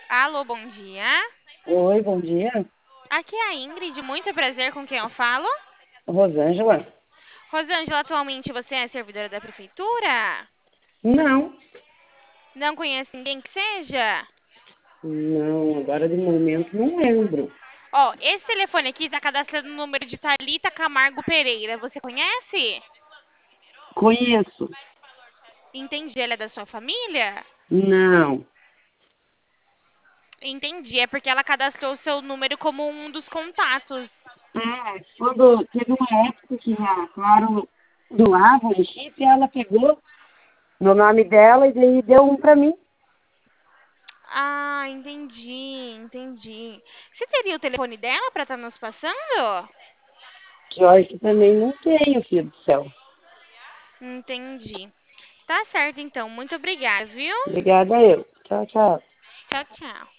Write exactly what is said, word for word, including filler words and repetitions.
Alô, bom dia. Oi, bom dia. Aqui é a Ingrid, muito prazer com quem eu falo. Rosângela? Rosângela, atualmente você é servidora da prefeitura? Não, Não conhece ninguém que seja? não, agora de momento não lembro. Ó, esse telefone aqui está cadastrado no número de Thalita Camargo Pereira. Você conhece? Conheço? Entendi, ela é da sua família? Não. Entendi, é porque ela cadastrou o seu número como um dos contatos. É, quando teve uma época que a Claro doava um chip, ela pegou no nome dela e daí deu um pra mim. Ah, entendi, entendi. Você teria o telefone dela para estar nos passando? Que olha que também não tenho, filho do céu. Entendi. Tá certo, então. Muito obrigada, viu? Obrigada eu. Tchau, tchau. Tchau, tchau.